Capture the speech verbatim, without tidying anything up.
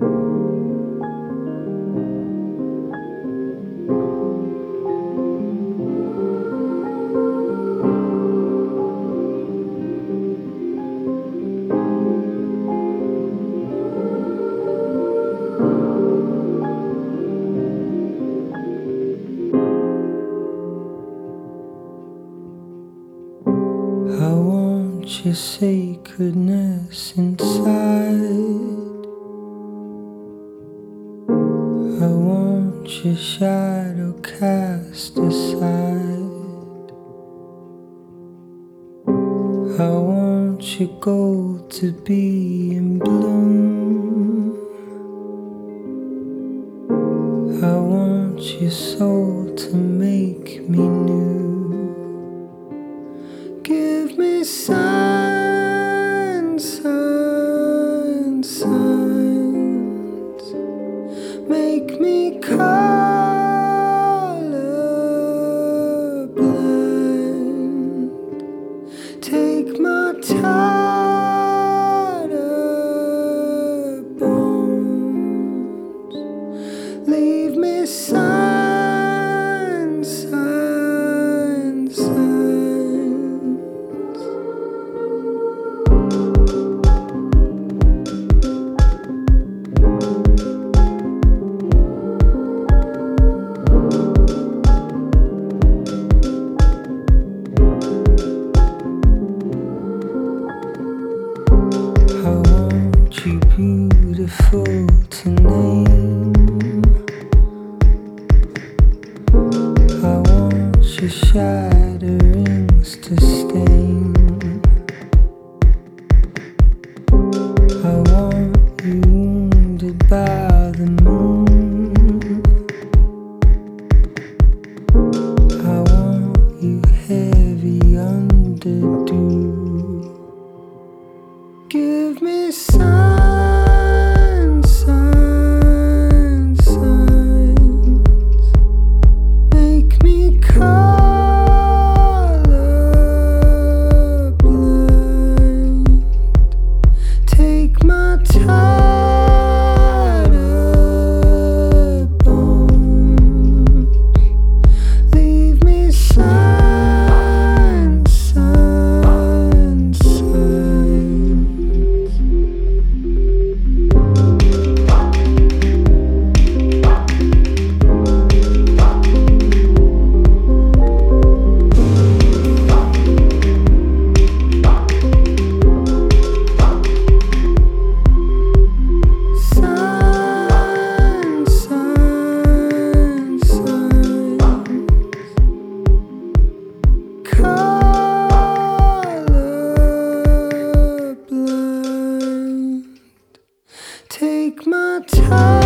I want your sacredness inside. I want your shadow cast aside. I want your gold to be in bloom. I want your soul to make me new. Give me signs, signs, signs. Make me colorblind. Take my tattered bones. Leave me signs, signs, signs. I want you beautiful to name. I want your shatterings to stain. I want you wounded by the moon. I want you heavy under dew. Give me signs, signs, signs. Make me colorblind. Take my tattered bones. Leave me signs, signs, signs. Signs, signs, signs. Colorblind. Take my time.